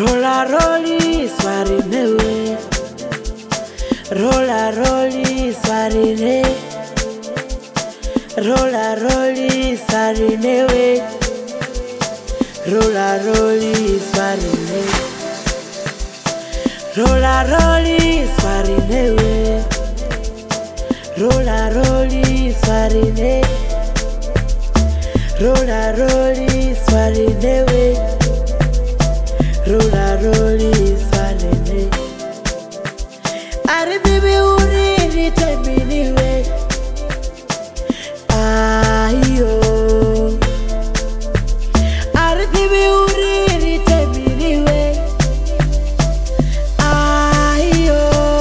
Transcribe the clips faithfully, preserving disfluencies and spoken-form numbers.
Rolla rolli svarine, rolla rolli svarine, rolla rolli svarine, rolla rolli svarine, rolla rolli svarine, rolla rolli svarine, rolla rolli svarine. Rolla rolli svarine. Are baby uri ritemini we. Ayo. Are baby uri ritemini we. Ayo.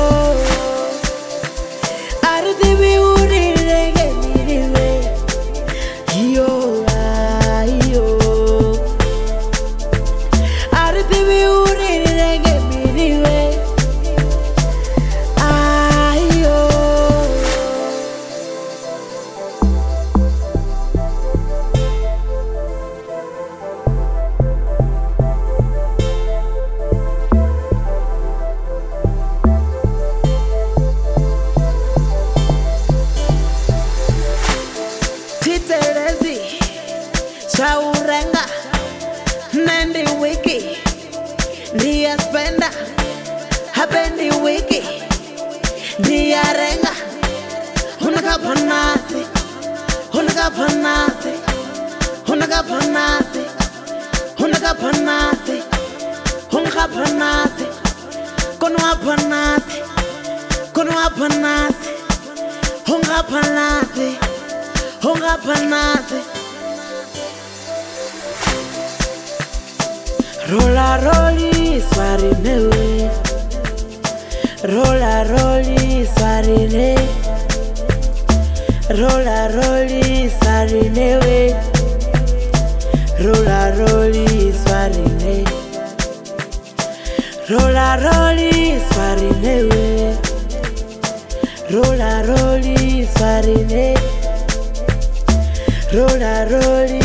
Are baby uri ritemini we. Yo ayo. Baby, uri renge miniwe, ayo. Titelezi, shaurenga, nendi wiki. Dia spenda, hapendi wiki. Dia renga, hunaka panasi, hunaka panasi, hunaka panasi, hunaka panasi, hunaka panasi, konwa panasi, konwa panasi, hunaka panasi, hunaka panasi. Rolla rolli svarine we, rolla rolli svarine, rolla rolli svarine we, rolla rolli svarine, rolla rolli svarine we, rolla rolli svarine, rolla rolli